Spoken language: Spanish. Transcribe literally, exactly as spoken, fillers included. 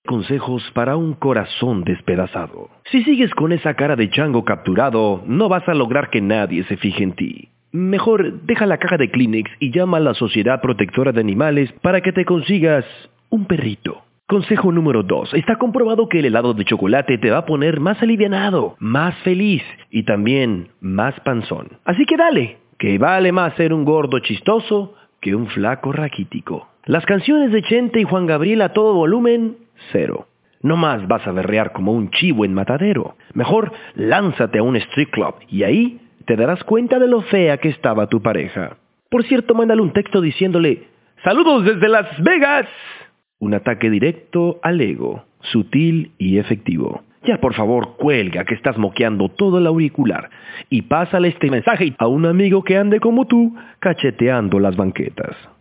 Consejos para un corazón despedazado. Si sigues con esa cara de chango capturado, no vas a lograr que nadie se fije en ti. Mejor deja la caja de Kleenex y llama a la Sociedad Protectora de Animales para que te consigas un perrito. Consejo número dos. Está comprobado que el helado de chocolate te va a poner más alivianado, más feliz y también más panzón. Así que dale, que vale más ser un gordo chistoso que un flaco raquítico. Las canciones de Chente y Juan Gabriel a todo volumen, cero. No más vas a berrear como un chivo en matadero. Mejor lánzate a un street club y ahí te darás cuenta de lo fea que estaba tu pareja. Por cierto, mándale un texto diciéndole ¡saludos desde Las Vegas! Un ataque directo al ego, sutil y efectivo. Ya por favor cuelga que estás moqueando todo el auricular y pásale este mensaje a un amigo que ande como tú cacheteando las banquetas.